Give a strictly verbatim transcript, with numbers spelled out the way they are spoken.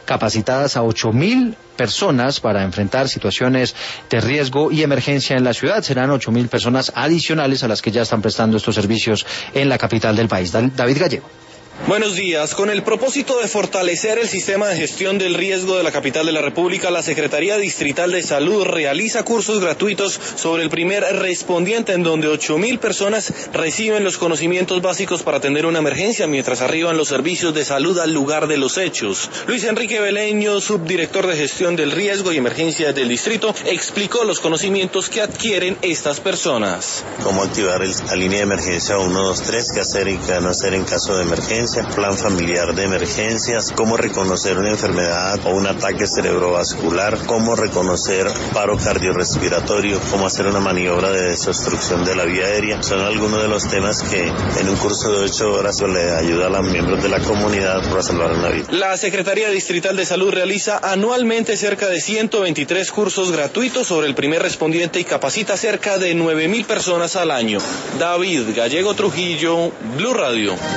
capacitadas a ocho mil personas para enfrentar situaciones de riesgo y emergencia en la ciudad. Serán ocho mil personas adicionales a las que ya están prestando estos servicios en la capital del país. David Gallego. Buenos días. Con el propósito de fortalecer el sistema de gestión del riesgo de la capital de la República, la Secretaría Distrital de Salud realiza cursos gratuitos sobre el primer respondiente, en donde ocho mil personas reciben los conocimientos básicos para atender una emergencia mientras arriban los servicios de salud al lugar de los hechos. Luis Enrique Beleño, subdirector de gestión del riesgo y emergencias del distrito, explicó los conocimientos que adquieren estas personas. Cómo activar el, la línea de emergencia uno dos tres, qué hacer y qué no hacer en caso de emergencia, plan familiar de emergencias, cómo reconocer una enfermedad o un ataque cerebrovascular, cómo reconocer paro cardiorrespiratorio, cómo hacer una maniobra de desobstrucción de la vía aérea. Son algunos de los temas que en un curso de ocho horas le ayuda a los miembros de la comunidad para salvar una vida. La Secretaría Distrital de Salud realiza anualmente cerca de ciento veintitrés cursos gratuitos sobre el primer respondiente y capacita cerca de nueve mil personas al año. David Gallego Trujillo, Blue Radio.